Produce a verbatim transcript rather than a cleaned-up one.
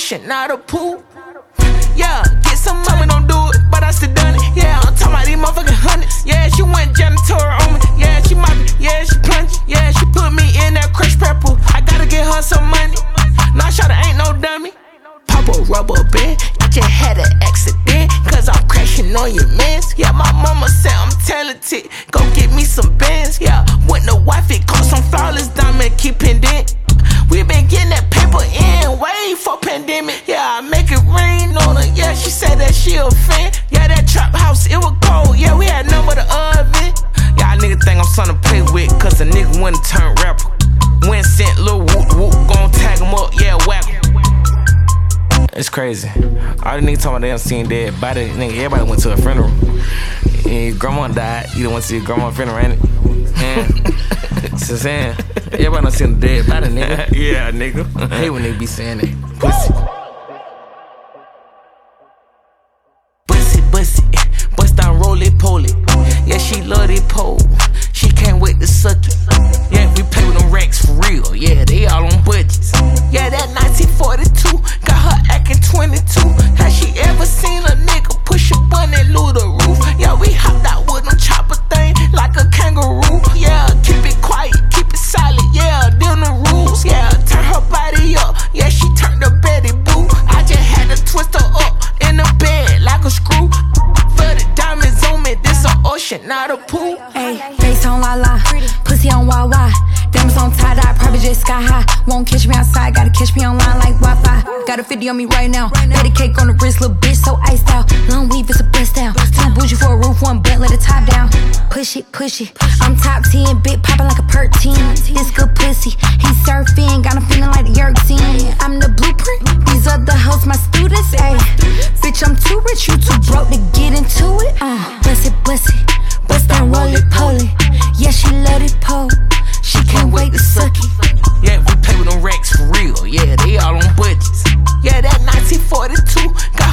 ocean, not a pool. Yeah, get some money, don't do it, but I still done it. Yeah, I'm talking about these motherfucking hundreds. Yeah, she went janitor on me. Yeah, she mopping. Yeah, she plunging. Yeah, she put me in that crushed pepper. I gotta get her some money. Nah, shawty ain't no dummy. Pop a rubber band, I just had an accident, cause I'm crashing on your mans. Yeah, my mama said I'm talented, go get me some bands. Yeah, with the wife, it cost some flawless diamond, keep pendant. We been getting that paper in way for pandemic. Yeah, I make it rain on her. Yeah, she said that she a fan. Yeah, that trap house, it was cold. Yeah, we had none but the oven. Yeah, nigga think I'm something to play with, cause a nigga wanna turn rapper. When sent Lil Whoop Whoop, gon' tag him up, yeah, whack him. It's crazy. All the niggas talking about they done seen dead body. Nigga, everybody went to a funeral. And your grandma died. You done went to your grandma's funeral, ain't it? And so saying, everybody done seen a dead body, nigga. Yeah, nigga. I hate when they be saying it. Pussy. Pussy, pussy. Bust down, roll it, pole it. Yeah, she love it, pole. She can't wait to suck it. Yeah, we play with them racks for real. Yeah, they all on budgets. Yeah, that nineteen forty-two got her acting twenty-two. Has she ever seen a nigga push a bun and lose the roof? Yeah, we hopped out with them chopper thing like a kangaroo. Yeah, keep it quiet, keep it solid. Yeah, them the rules. Yeah, turn her body up. Yeah, she turned the Betty Boo. I just had to twist her up in the bed like a screw. For the diamonds on me, this an ocean, not a pool. Ayy, face on la la, pussy on wah wah. Diamonds on tie dye, probably just sky high. Won't catch me outside, gotta catch me online like Wi-Fi. Got a fifty on me right now. Patty cake on the wrist, little bitch so iced out. Long weave, it's a bust down. Too bougie for a roof, one bent, let the top down. Push it, push it. I'm top ten, big poppin' like a perk team. This good pussy, he surfing, got him feeling like the Yerk scene. I'm the blueprint, these other hoes my students. Ayy, bitch, I'm too rich, you too broke to get into it. Uh, bust it, bust it, bust down, roll it, pull it. Yeah, she love it, pole. She can't wait to suck it. Yeah, we play with them racks for real. Yeah, they all on budgets. Yeah, that nineteen forty-two got